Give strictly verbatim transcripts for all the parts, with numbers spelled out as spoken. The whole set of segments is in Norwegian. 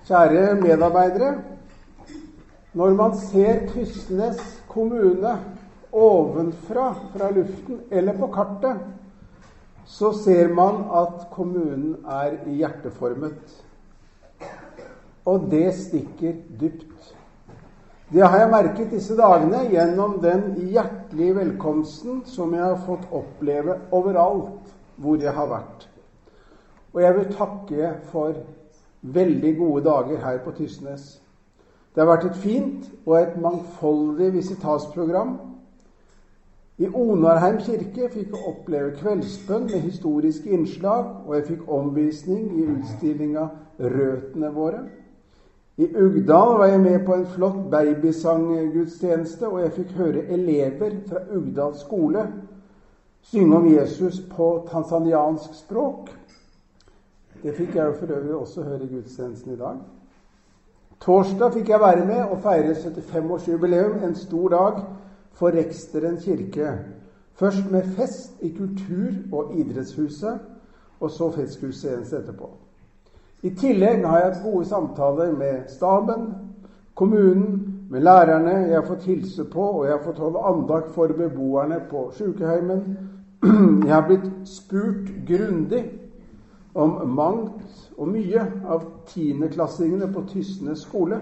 Kjære medarbeidere, når man ser Tysnes kommune ovenfra, fra luften eller på kartet, så ser man at kommunen er hjerteformet. Og det stikker dypt. Det har jeg merket disse dagene gjennom den hjertelige velkomsten som jeg har fått oppleve overalt hvor jeg har vært. Og jeg vil takke for veldig gode dager her på Tysnes. Det har vært et fint og et mangfoldig visitasprogram. I Onarheim kirke fikk jeg oppleve kveldsbønn med historiske innslag, og jeg fikk omvisning i utstillinga Røtene våre. I Ugdal var jeg med på en flott babysanggudstjeneste, og jeg fikk høre elever fra Ugdal skole synge om Jesus på tanzaniansk språk. Det fikk jeg jo for øvrig også høre i gudstjenesten i dag. Torsdag fikk jeg være med og feire syttifem-årsjubileum, en stor dag for Reksteren kirke. Først med fest i kultur- og idrettshuset, og så festgudstjeneste etterpå. I tillegg har jeg hatt gode samtaler med staben, kommunen, med lærerne jeg har fått hilse på, og jeg har fått holde andakt for beboerne på sykehjemmet. Jeg har blitt spurt grundig om mangt og mye av tiendeklassingene på Tysnes skole.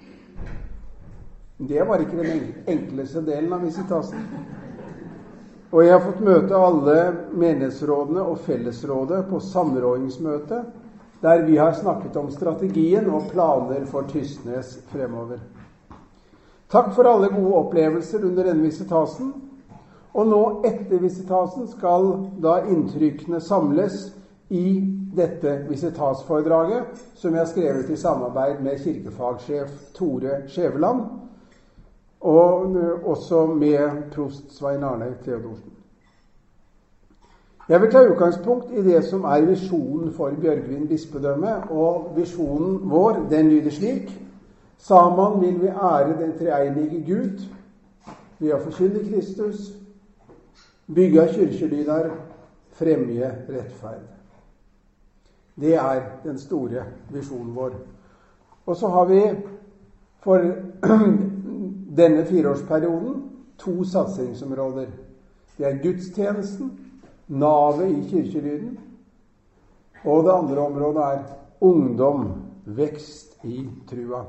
Det var ikke den enkleste delen av visitasen. Og jeg har fått møte alle menighetsrådene og fellesrådet på samrådingsmøte, der vi har snakket om strategien og planer for Tysnes fremover. Takk for alle gode opplevelser under denne visitasen. Og nå etter visitasen skal da inntrykkene samles i dette visitasforedraget, som jeg har skrevet i samarbeid med kirkefagsjef Tore Skjæveland, og også med prost Svein Arne Theodorsen. Jeg vil ta utgangspunkt i det som er visjonen for Bjørgvin bispedømme, og visjonen vår, den lyder slik: Sammen vil vi ære den treenige Gud, ved å forkynne Kristus, bygge kyrkjelydar, fremje rettferd. Det er den store visjonen vår. Og så har vi for denne fireårsperioden to satsingsområder. Det er gudstjenesten, navet i kirkelyden, og det andre området er ungdom, vekst i trua.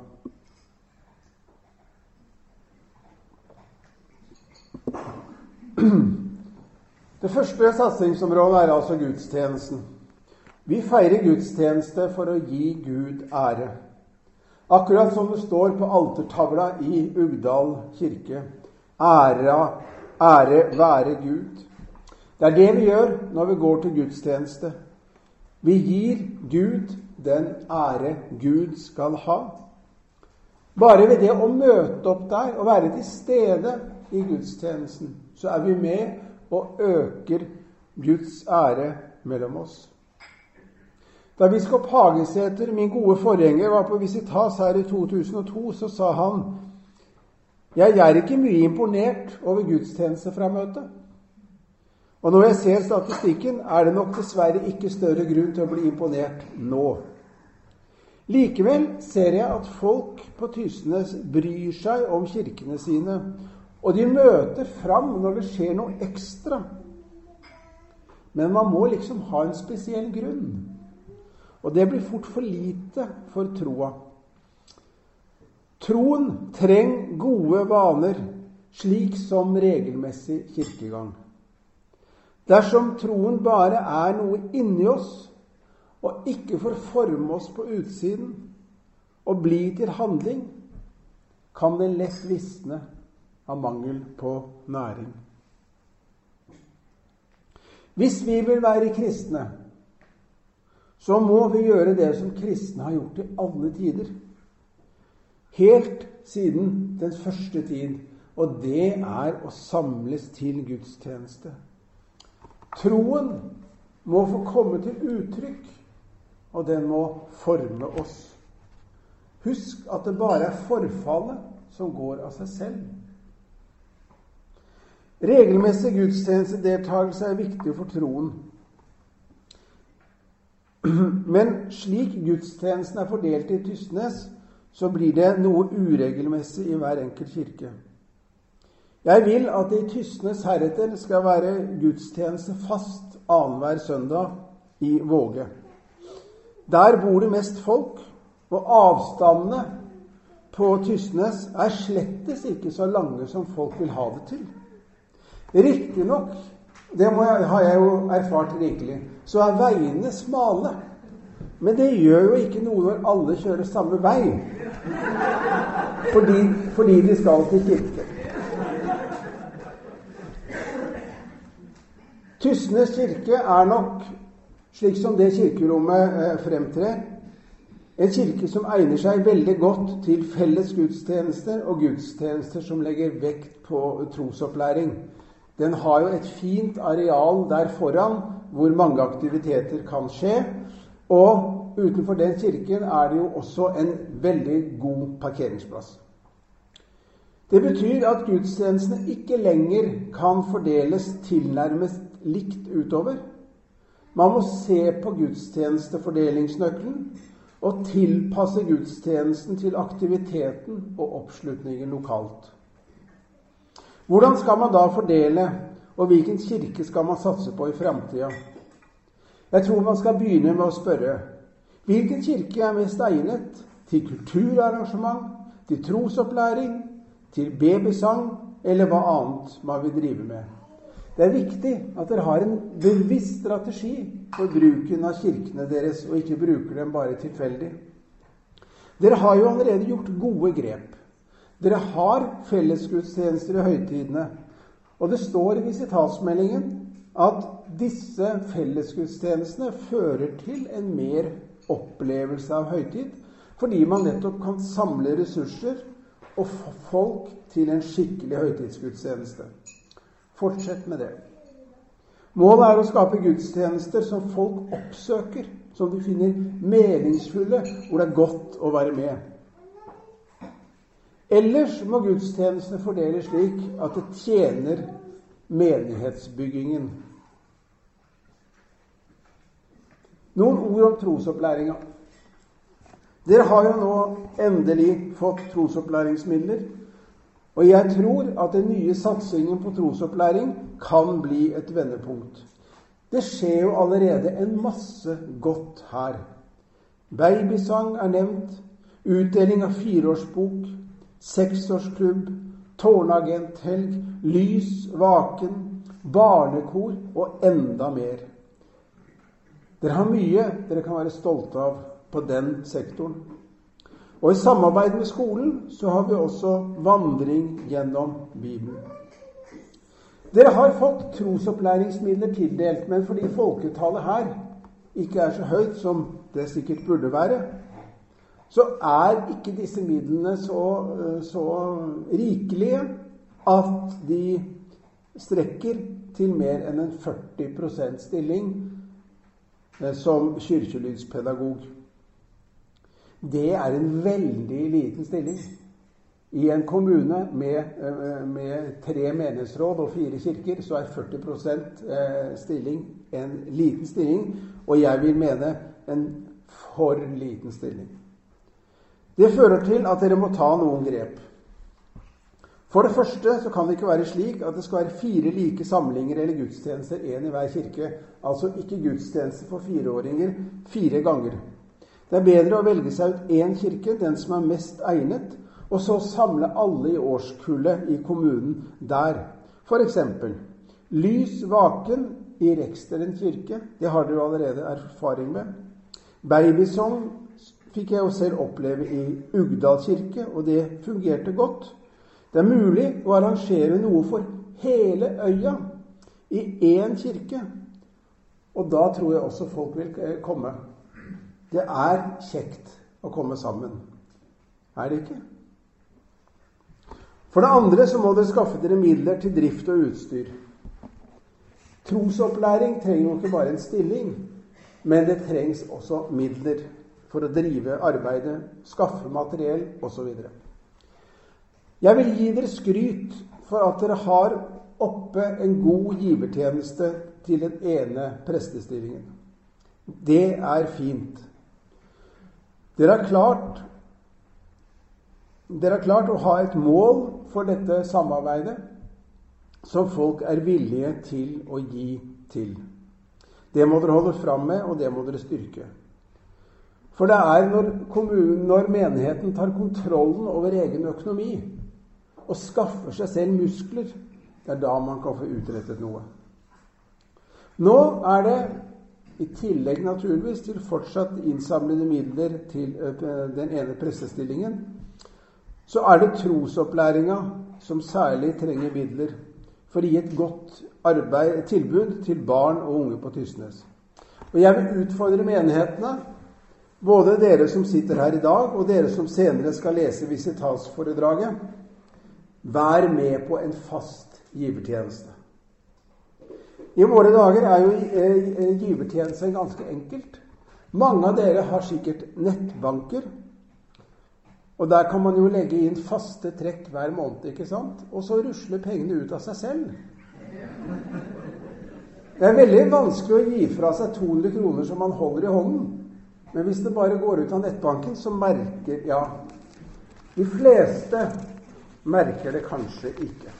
Det første satsingsområdet er altså gudstjenesten. Vi feirer gudstjeneste for å gi Gud ære. Akkurat som det står på altertavla i Ugdal kirke: Ære, ære være Gud. Det er det vi gjør når vi går til gudstjeneste. Vi gir Gud den ære Gud skal ha. Bare ved det å møte opp der og være til stede i gudstjenesten, så er vi med og øker Guds ære mellom oss. Da biskop Hagesæter, min gode forgjenger, var på visitas her i to tusen og to, så sa han: Jeg er ikke mye imponert over gudstjeneste fra møtet. Og når jeg ser statistikken, er det nok dessverre ikke større grunn til å bli imponert nå. Likevel ser jeg at folk på Tysnes bryr seg om kirkene sine, og de møter fram når det skjer noe ekstra. Men man må liksom ha en spesiell grunn. Og det blir fort for lite for troa. Troen trenger gode vaner, slik som regelmessig kirkegang. Dersom troen bare er noe inni oss, og ikke får forme oss på utsiden, og bli til handling, kan den lett visne av mangel på næring. Hvis vi vil være kristne, så må vi gjøre det som kristne har gjort i alle tider. Helt siden den første tid, og det er å samles til gudstjeneste. Troen må få komme til uttrykk, og den må forme oss. Husk at det bare er forfallet som går av seg selv. Regelmessig gudstjenestedeltakelse er viktig for troen. Men slik gudstjenesten er fordelt i Tysnes, så blir det noe uregelmessig i hver enkelt kirke. Jeg vil at det i Tysnes heretter skal være gudstjeneste fast annenhver søndag i Våge. Der bor det mest folk, og avstandene på Tysnes er slettes ikke så lange som folk vil ha det til. Riktig nok, det må jeg, har jeg jo erfart rikelig, så er veiene smale. Men det gjør jo ikke noe når alle kjører samme vei, fordi, fordi de skal til kirke. Tysnes kirke er nok, slik som det kirkerommet eh, fremtrer, en kirke som egner seg veldig godt til felles gudstjenester og gudstjenester som legger vekt på trosopplæring. Den har jo et fint areal der foran hvor mange aktiviteter kan skje, og utenfor den kirken er det jo også en veldig god parkeringsplass. Det betyr at gudstjenestene ikke lenger kan fordeles tilnærmest likt utover. Man må se på gudstjenestefordelingsnøkkelen og tilpasse gudstjenesten til aktiviteten og oppslutningen lokalt. Hvordan skal man da fordele, og hvilken kirke skal man satse på i fremtiden? Jeg tror man skal begynne med å spørre, hvilken kirke er mest egnet til kulturarrangement, til trosopplæring, til babysang, eller hva annet man vil drive med? Det er viktig at dere har en bevisst strategi for bruken av kirkene deres, og ikke bruker dem bare tilfeldig. Dere har jo allerede gjort gode grep. Dere har fellesgudstjenester i høytidene, og det står i visitatsmeldingen at disse fellesgudstjenestene fører til en mer opplevelse av høytid, fordi man nettopp kan samle ressurser og få folk til en skikkelig høytidsgudstjeneste. Fortsett med det. Målet er å skape gudstjenester som folk oppsøker, som de finner meningsfulle, hvor det er godt å være med. Ellers må gudstjenestene fordeles slik at det tjener menighetsbyggingen. Noen ord om trosopplæringa. Dere har jo nå endelig fått trosopplæringsmidler, og jeg tror at den nye satsingen på trosopplæring kan bli et vendepunkt. Det skjer jo allerede en masse godt her. Babysang er nevnt, utdeling av fireårsbok, seksårsklubb, tårnagenthelg, lys, vaken, barnekor og enda mer. Dere har mye dere kan være stolte av på den sektoren. Og i samarbeid med skolen så har vi også vandring gjennom Bibelen. Dere har fått trosopplæringsmidler tildelt, men fordi folketallet her ikke er så høyt som det sikkert burde være, så er ikke disse midlene så, så rikelige at de strekker til mer enn en førti prosent stilling som kirkelydspedagog. Det er en veldig liten stilling. I en kommune med, med tre menighetsråd og fire kirker, så er førti prosent stilling en liten stilling, og jeg vil mene en for liten stilling. Det fører til at dere må ta noen grep. For det første så kan det ikke være slik at det skal være fire like samlinger eller gudstjenester, en i hver kirke, altså ikke gudstjenester for fireåringer fire ganger. Det er bedre å velge seg ut en kirke, den som er mest egnet, og så samle alle i årskullet i kommunen der. For eksempel, lys vaken i Reksteren kirke, det har dere allerede erfaring med. Babysong fikk jeg jo selv oppleve i Ugdal kirke, og det fungerte godt. Det er mulig å arrangere noe for hele øya i én kirke, og da tror jeg også folk vil komme. Det er kjekt å komme sammen. Er det ikke? For det andre så må dere skaffe dere midler til drift og utstyr. Trosopplæring trenger jo ikke bare en stilling, men det trengs også midler for å drive arbeidet, skaffe materiell og så videre. Jeg vil gi dere skryt for at dere har oppe en god givertjeneste til den ene prestestillingen. Det er fint. Dere har klart, dere har klart å ha et mål for dette samarbeidet som folk er villige til å gi til. Det må dere holde fram med, og det må dere styrke. For det er når, kommunen, når menigheten tar kontrollen over egen økonomi og skaffer seg selv muskler, det er da man kan få utrettet noe. Nå er det, i tillegg naturligvis til fortsatt innsamlede midler til den ene prestestillingen, så er det trosopplæringa som særlig trenger midler for å gi et godt arbeid, tilbud til barn og unge på Tysnes. Og jeg vil utfordre menighetene, både dere som sitter her i dag, og dere som senere skal lese visitasforedraget, vær med på en fast givertjeneste. I våre dager er jo givertjeneste ganske enkelt. Mange av dere har sikkert nettbanker, og der kan man jo legge inn faste trekk hver måned, ikke sant? Og så rusler pengene ut av seg selv. Det er veldig vanskelig å gi fra seg to hundre kroner som man holder i hånden. Men hvis det bare går ut av nettbanken, så merker, ja, de fleste merker det kanskje ikke.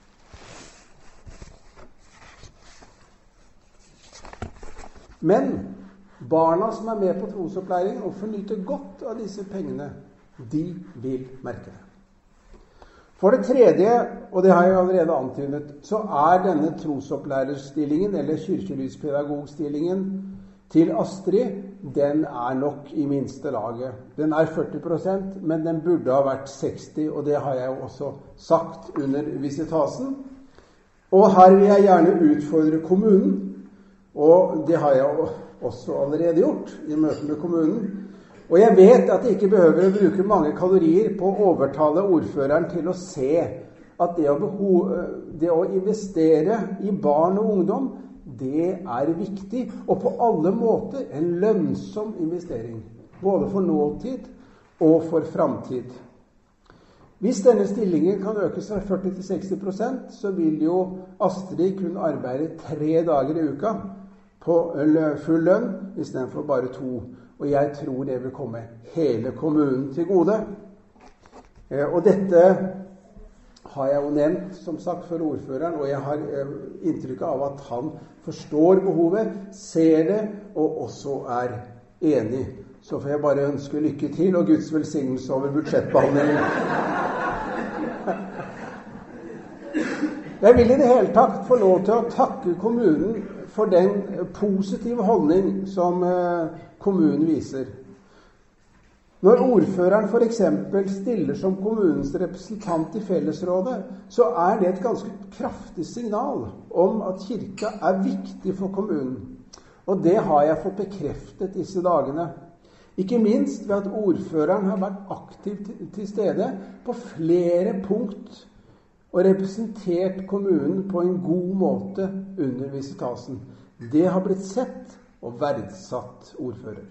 Men barna som er med på trosopplæring og får nyte godt av disse pengene, de vil merke det. For det tredje, og det har jeg allerede antydet, så er denne trosopplærersstillingen, eller kirkelyspedagogstillingen til Astrid, den er nok i minste laget. Den er førti prosent, men den burde ha vært seksti, og det har jeg jo også sagt under visitasen. Og her vil jeg gjerne utfordre kommunen, og det har jeg også allerede gjort i møte med kommunen. Og jeg vet at jeg ikke behøver å bruke mange kalorier på å overtale ordføreren til å se at det å, behov, det å investere i barn og ungdom, det er viktig, og på alle måter en lønnsom investering, både for nåtid og for framtid. Hvis denne stillingen kan økes fra førti til seksti prosent, så vil jo Astrid kunne arbeide tre dager i uka på full lønn, i stedet for bare to. Og jeg tror det vil komme hele kommunen til gode. Og dette har jeg jo nevnt, som sagt, for ordføreren, og jeg har inntrykk av at han forstår behovet, ser det, og også er enig. Så får jeg bare ønske lykke til, og Guds velsignelse over budsjettbehandlingen. Jeg vil i det hele tatt få lov til å takke kommunen for den positive holdning som kommunen viser. Når ordføreren for eksempel stiller som kommunens representant i fellesrådet, så er det et ganske kraftig signal om at kirka er viktig for kommunen. Og det har jeg fått bekreftet disse dagene. Ikke minst ved at ordføreren har vært aktiv til stede på flere punkt og representert kommunen på en god måte under visitasen. Det har blitt sett og verdsatt ordfører.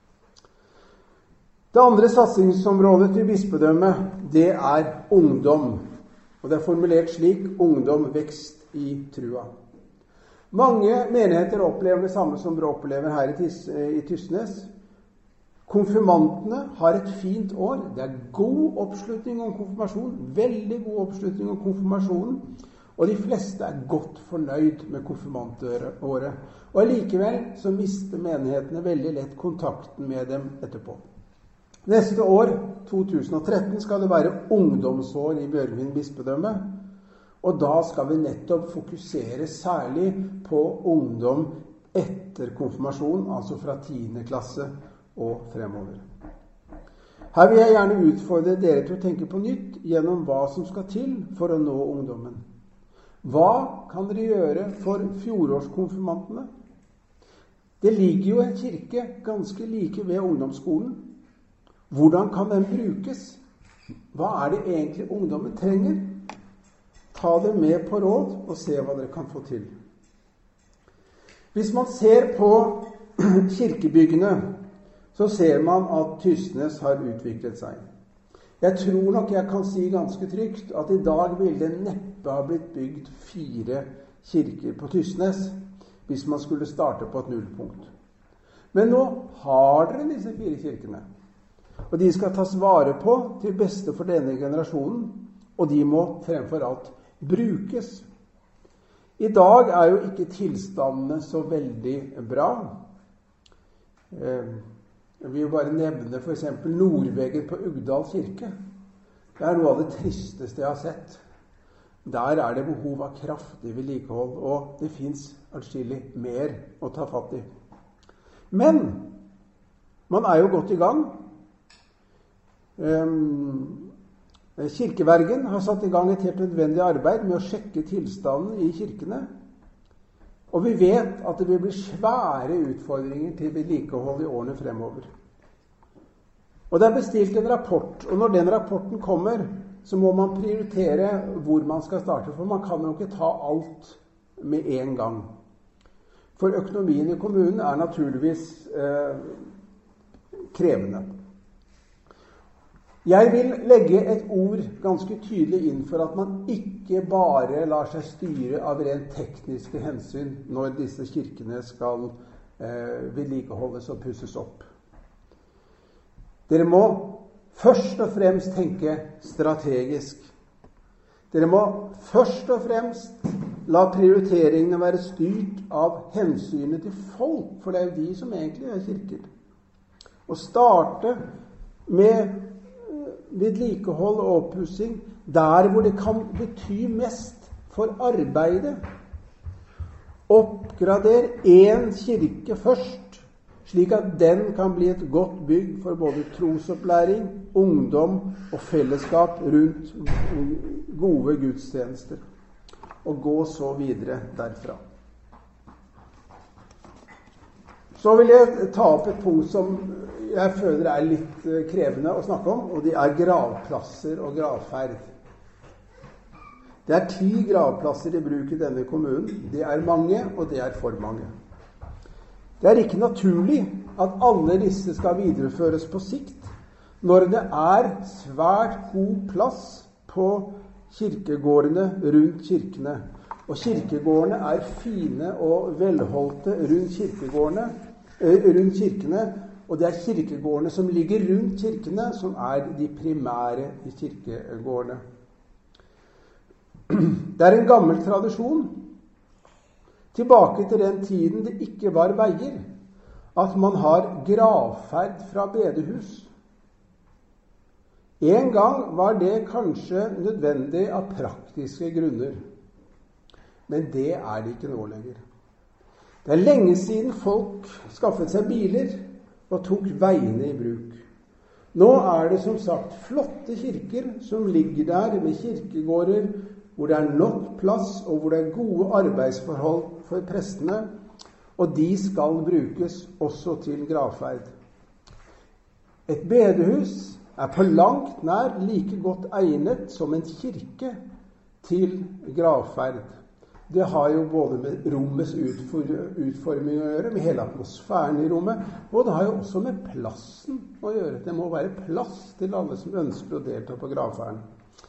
Det andre satsingsområdet til bispedømmet, det er ungdom. Og det er formulert slik: ungdom, vekst i trua. Mange menigheter opplever det samme som dere opplever her i Tysnes. Konfirmantene har et fint år. Det er god oppslutning om konfirmasjon, veldig god oppslutning om konfirmasjonen, og de fleste er godt fornøyd med konfirmantåret. Og likevel så mister menighetene veldig lett kontakten med dem etterpå. Neste år, to tusen og tretten, skal det være ungdomsår i Bjørgvin bispedømme, og da skal vi nettopp fokusere særlig på ungdom etter konfirmasjon, altså fra tiende klasse og fremover. Her vil jeg gjerne utfordre dere til å tenke på nytt gjennom hva som skal til for å nå ungdommen. Hva kan dere gjøre for fjorårskonfirmantene? Det ligger jo en kirke ganske like ved ungdomsskolen. Hvordan kan den brukes? Hva er det egentlig ungdommen trenger? Ta det med på råd og se hva dere kan få til. Hvis man ser på kirkebyggene, så ser man at Tysnes har utviklet seg. Jeg tror nok jeg kan si ganske trygt at i dag ville det neppe ha blitt bygd fire kirker på Tysnes hvis man skulle starte på et nullpunkt. Men nå har dere disse fire kirkene. Og de skal tas vare på til beste for denne generasjonen, og de må fremfor alt brukes. I dag er jo ikke tilstandene så veldig bra. Jeg vil jo bare nevne for eksempel nordveggen på Ugdal kirke. Det er noe av det tristeste jeg har sett. Der er det behov av kraftig vedlikehold, og det finnes atskillig mer å ta fatt i. Men man er jo godt i gang. Kirkevergen har satt i gang et helt nødvendig arbeid med å sjekke tilstanden i kirkene. Og vi vet at det vil bli svære utfordringer til vedlikehold i årene fremover. Og det er bestilt en rapport, og når den rapporten kommer, så må man prioritere hvor man skal starte, for man kan jo ikke ta alt med en gang. For økonomien i kommunen er naturligvis eh, krevende. Jeg vil legge et ord ganske tydelig inn for at man ikke bare lar seg styre av rent tekniske hensyn når disse kirkene skal eh, vedlikeholdes og pusses opp. Dere må først og fremst tenke strategisk. Dere må først og fremst la prioriteringene være styrt av hensynet til folk, for det er jo de som egentlig er kirker. Og starte med vedlikehold og oppussing der hvor det kan bety mest for arbeidet. Oppgrader en kirke først, slik at den kan bli et godt bygg for både trosopplæring, ungdom og fellesskap rundt gode gudstjenester. Og gå så videre derfra. Så vil jeg ta opp et punkt som jeg føler er litt krevende å snakke om, og det er gravplasser og gravferd. Det er ti gravplasser i bruk i denne kommunen. Det er mange, og det er for mange. Det er ikke naturlig at alle disse skal videreføres på sikt, når det er svært god plass på kirkegårdene rundt kirkene. Og kirkegårdene er fine og velholdte rundt kirkegårdene, rundt kirkene, og det er kirkegårdene som ligger rundt kirkene, som er de primære i kirkegårdene. Det er en gammel tradisjon, tilbake til den tiden det ikke var veier, at man har gravferd fra bedehus. En gang var det kanskje nødvendig av praktiske grunner, men det er det ikke nå lenger. Det er lenge siden folk skaffet seg biler og tok veiene i bruk. Nå er det som sagt flotte kirker som ligger der med kirkegårder hvor det er nok plass og hvor det er gode arbeidsforhold for prestene, og de skal brukes også til gravferd. Et bedehus er på langt nær like godt egnet som en kirke til gravferd. Det har jo både med rommets utforming å gjøre, med hele atmosfæren i rommet, og det har jo også med plassen å gjøre. Det må være plass til alle som ønsker å delta på gravferden.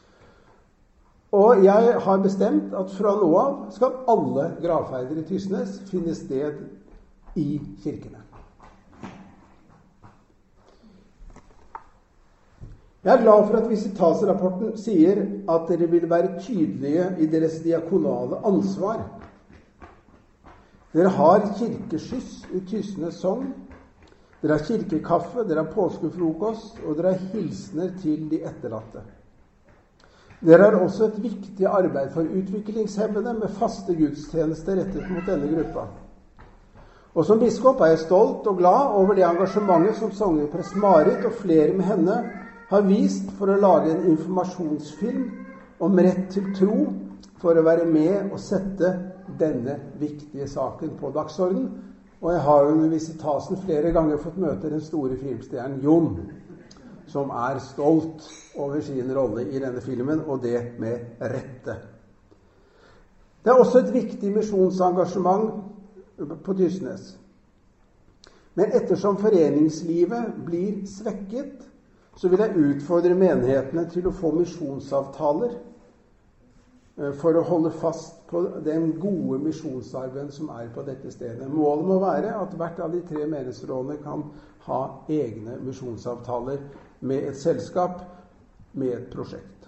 Og jeg har bestemt at fra nå av skal alle gravferder i Tysnes finne sted i kirkene. Jeg er glad for at Visitas-rapporten sier at dere vil være tydelige i deres diakonale ansvar. Dere har kirkeskyss i Tysnes sogn. Dere har kirkekaffe, dere har påskefrokost, og dere har hilsener til de etterlatte. Dere har også et viktig arbeid for utviklingshemmede med faste gudstjenester rettet mot denne gruppa. Og som biskop er jeg stolt og glad over det engasjementet som sogneprest Marit og flere med henne har vist for å lage en informasjonsfilm om rett til tro, for å være med og sette denne viktige saken på dagsordenen. Og jeg har under Visitasen flere ganger fått møte den store filmstjernen Jon, som er stolt over sin rolle i denne filmen, og det med rette. Det er også et viktig misjonsengasjement på Tysnes. Men ettersom foreningslivet blir svekket, så vil jeg utfordre menighetene til å få misjonsavtaler for å holde fast på den gode misjonsarbeiden som er på dette stedet. Målet må være at hvert av de tre menighetsrådene kan ha egne misjonsavtaler med et selskap, med et prosjekt.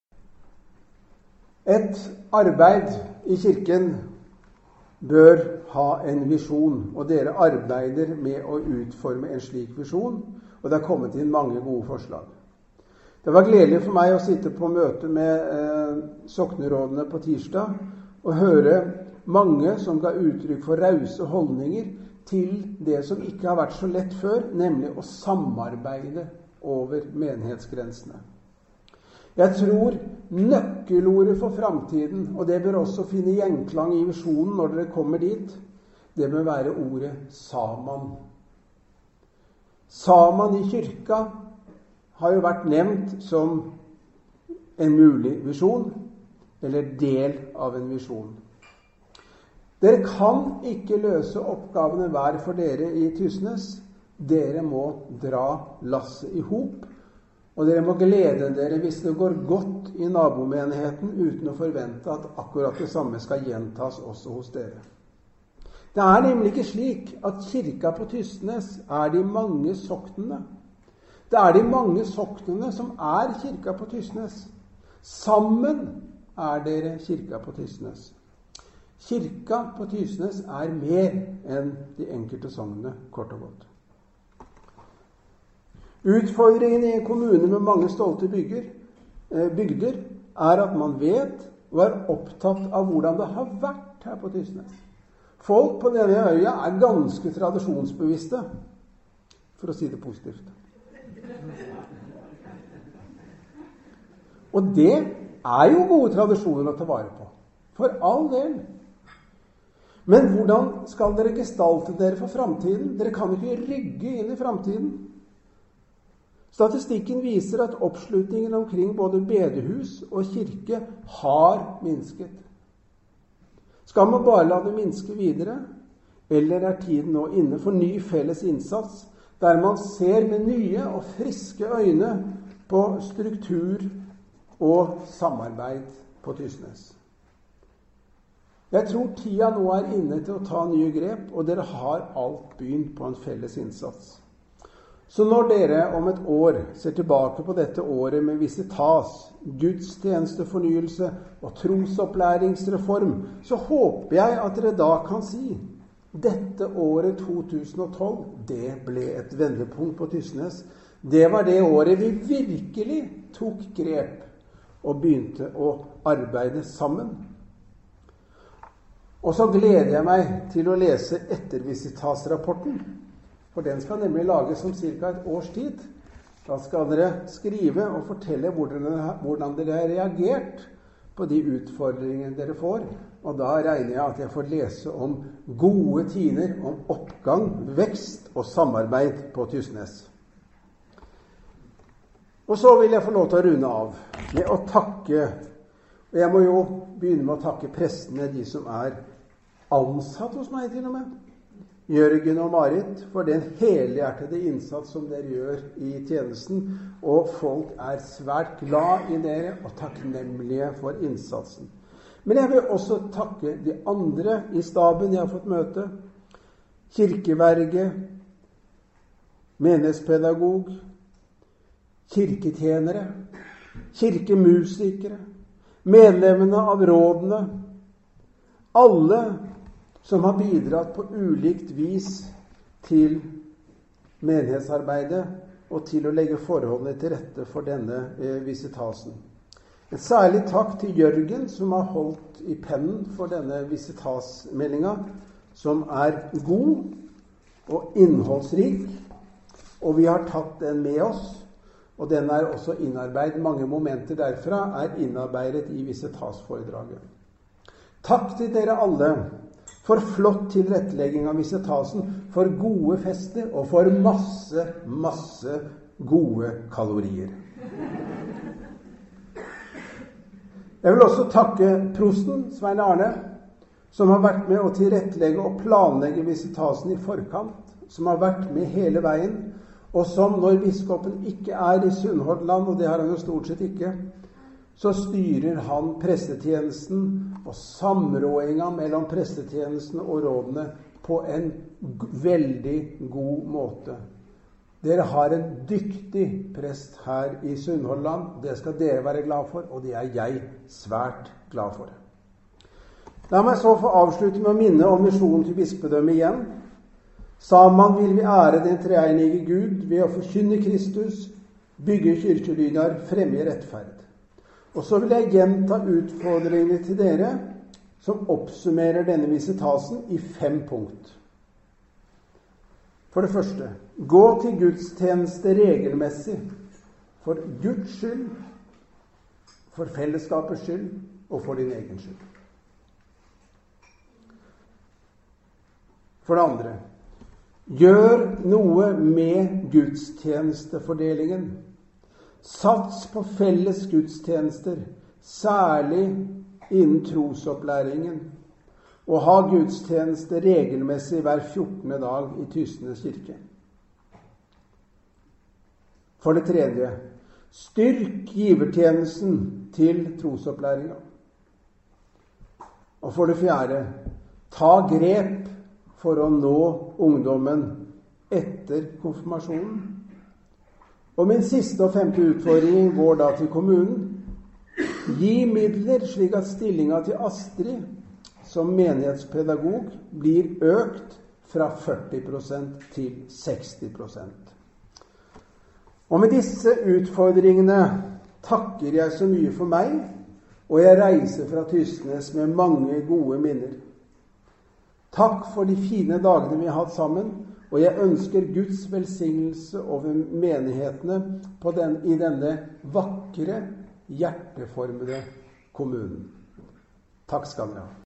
Et arbeid i kirken bør ha en visjon, og dere arbeider med å utforme en slik visjon, og det har kommet inn mange gode forslag. Det var gledelig for meg å sitte på møte med eh, soknerådene på tirsdag og høre mange som ga uttrykk for rause holdninger til det som ikke har vært så lett før, nemlig å samarbeide over menighetsgrensene. Jeg tror nøkkelordet for framtiden, og det bør også finne gjenklang i visjonen når dere kommer dit, det bør være ordet saman. Saman i kyrka har jo vært nevnt som en mulig visjon, eller del av en visjon. Dere kan ikke løse oppgavene hver for dere i Tysnes. Dere må dra lasset i hop, og dere må glede dere hvis det går godt i nabomenigheten uten å forvente at akkurat det samme skal gjentas også hos dere. Det er nemlig ikke slik at kirka på Tysnes er de mange soknene. Det er de mange soknene som er kirka på Tysnes. Sammen er dere kirka på Tysnes. Kirka på Tysnes er mer enn de enkelte sognene, kort og godt. Utfordringen i en kommune med mange stolte bygger, bygder er at man vet og er opptatt av hvordan det har vært her på Tysnes. Folk på denne øya er ganske tradisjonsbevisste, for å si det positivt. Og det er jo gode tradisjoner å ta vare på, for all del. Men hvordan skal dere gestalte dere for framtiden? Dere kan ikke rygge inn i framtiden. Statistikken viser at oppslutningen omkring både bedehus og kirke har minsket. Skal man bare la det minske videre, eller er tiden nå inne for ny felles innsats, der man ser med nye og friske øyne på struktur og samarbeid på Tysnes? Jeg tror tida nå er inne til å ta nye grep, og dere har alt begynt på en felles innsats. Så når dere om et år ser tilbake på dette året med visitas, gudstjenestefornyelse og trosopplæringsreform, så håper jeg at dere da kan si dette året to tusen og tolv, det ble et vendepunkt på Tysnes. Det var det året vi virkelig tok grep og begynte å arbeide sammen. Og så gleder jeg meg til å lese ettervisitasrapporten, for den skal nemlig lages om cirka et års tid. Da skal dere skrive og fortelle hvordan dere har reagert på de utfordringene dere får, og da regner jeg at jeg får lese om gode tider, om oppgang, vekst og samarbeid på Tysnes. Og så vil jeg få lov til å runde av med å takke, og jeg må jo begynne med å takke prestene, de som er ansatt hos meg til og med, Jørgen og Marit, for den helhjertede innsats som dere gjør i tjenesten, og folk er svært glad i dere og takknemlige for innsatsen. Men jeg vil også takke de andre i staben jeg har fått møte, kirkeverge, menighetspedagog, kirketjenere, kirkemusikere, medlemmene av rådene, alle som har bidratt på ulikt vis til menighetsarbeidet og til å legge forholdene til rette for denne eh, visitasen. En særlig takk til Jørgen, som har holdt i pennen for denne visitasmeldinga, som er god og innholdsrik, og vi har tatt den med oss, og den er også innarbeidet. Mange momenter derfra er innarbeidet i visitasforedraget. Takk til dere alle for flott tilrettelegging av visitasen, for gode fester og for masse, masse gode kalorier. Jeg vil også takke prosten, Svein Arne, som har vært med å tilrettelegge og planlegge visitasen i forkant, som har vært med hele veien, og som når biskopen ikke er i Sunnhordland, og det har han jo stort sett ikke, så styrer han prestetjenesten og samrådinga mellom prestetjenesten og rådene på en veldig god måte. Dere har en dyktig prest her i Sunnhordland. Det skal dere være glad for, og det er jeg svært glad for. La meg så få avslutte med å minne om misjonen til bispedømmet igjen. Sammen vil vi ære den treenige Gud ved å forkynne Kristus, bygge kirkelydar, fremme rettferd. Og så vil jeg gjenta utfordringene til dere, som oppsummerer denne visitasen i fem punkt. For det første, gå til gudstjeneste regelmessig, for Guds skyld, for fellesskapets skyld og for din egen skyld. For det andre, gjør noe med gudstjenestefordelingen. Sats på felles gudstjenester, særlig innen trosopplæringen, og ha gudstjeneste regelmessig hver fjortende dag i Tysnes kirke. For det tredje, styrk givertjenesten til trosopplæringen. Og for det fjerde, ta grep for å nå ungdommen etter konfirmasjonen. Og min siste og femte utfordring går da til kommunen. Gi midler slik at stillinga til Astrid som menighetspedagog blir økt fra førti prosent til seksti prosent. Og med disse utfordringene takker jeg så mye for meg, og jeg reiser fra Tysnes med mange gode minner. Takk for de fine dagene vi har hatt sammen, og jeg ønsker Guds velsignelse over menighetene på den, i denne vakre, hjerteformede kommunen. Takk skal dere ha.